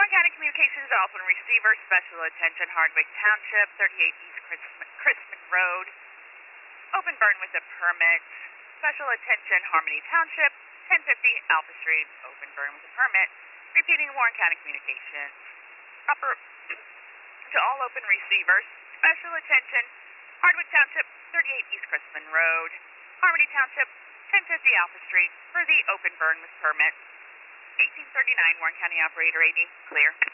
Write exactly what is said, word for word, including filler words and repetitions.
Warren County Communications Dolphin Receiver, special attention Hardwick Township, thirty-eight East Christmas Road. Open burn with a permit. Special attention Harmony Township, ten fifty Alpha Street. Open burn with a permit. Repeating Warren County Communications. Proper to all open receivers. Special attention Hardwick Township, thirty-eight East Christmas Road. Harmony Township, ten fifty Alpha Street for the open burn with permit. eighteen thirty-nine Warren County Operator eighty, clear.